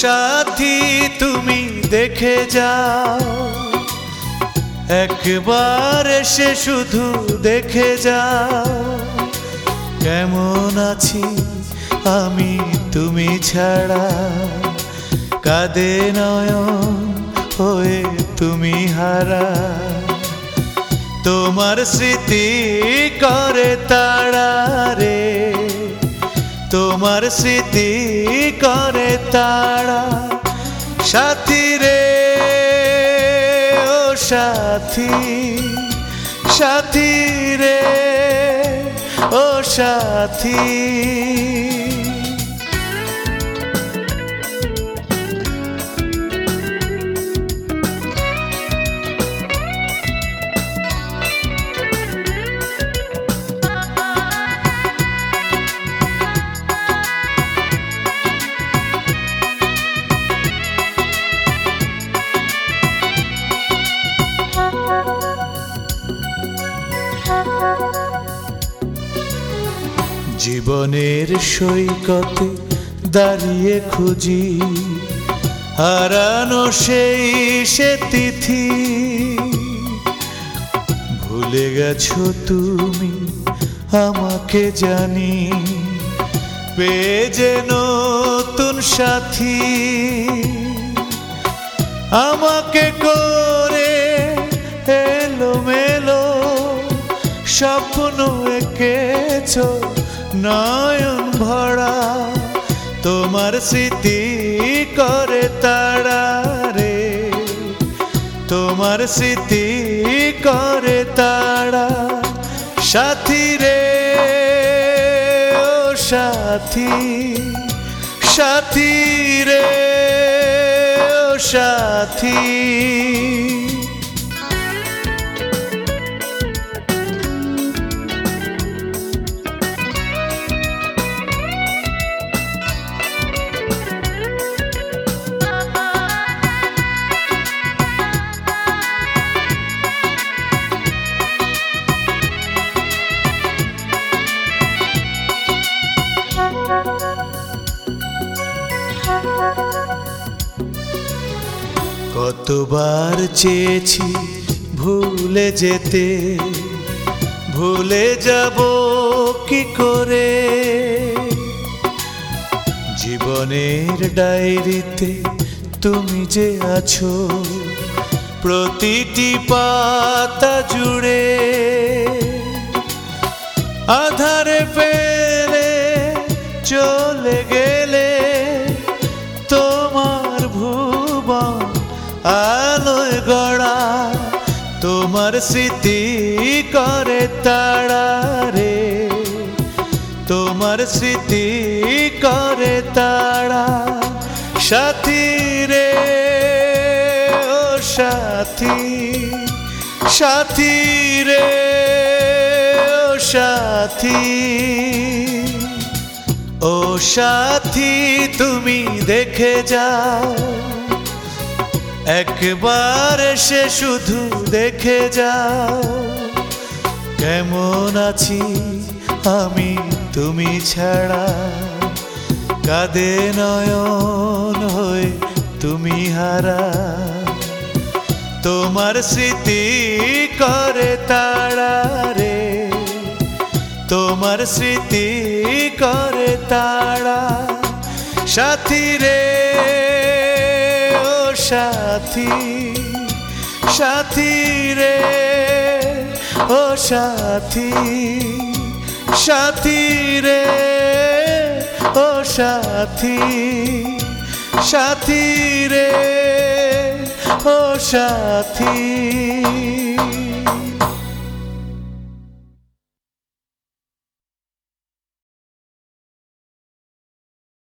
সাথী তুমি দেখে যাও, একবার এসে শুধু দেখে যাও, কেমন আছি আমি তুমি ছাড়া। কাঁদে নয়ন হয়ে তুমি হারা, তোমার স্মৃতি করে তাড়া রে, তোমার স্মৃতি করে তাড়া। সাথী রে ও সাথী, সাথী রে ও সাথী। জীবনের সৈকতে দাঁড়িয়ে খুঁজি হারানো সেই সে তিথি। ভুলে গেছো তুমি আমাকে জানি, পেয়ে যে নতুন সাথী। আমাকে করে এলোমেলো স্বপ্ন এঁকেছো নয়ন ভরা, তোমার স্মৃতি করে তাড়া রে, তোমার স্মৃতি করে তাড়া। সাথী রে ও সাথী, সাথী রে ও সাথী। কতবার চেয়েছি ভুলে যেতে, ভুলে যাব কি করে। জীবনের ডায়েরিতে তুমি যে আছো প্রতিটি পাতা জুড়ে। আধারে ফেলে চলে গেলে তোমার ভুবন আলোয় গড়া, তোমার স্মৃতি করে তাড়া রে, তোমার স্মৃতি করে তাড়া। সাথী রে ও সাথী, সাথী রে ও সাথী। ও সাথী তুমি দেখে যাও, একবার এসে শুধু দেখে যাও, কেমন আছি আমি তুমি ছাড়া। কাঁদে নয়ন হয়ে তুমি হারা, তোমার স্মৃতি করে তাড়া রে, তোমার স্মৃতি করে তাড়া। সাথী রে ও সাথী, সাথী রে ও সাথী, সাথী রে ও সাথী, সাথী রে ও সাথী।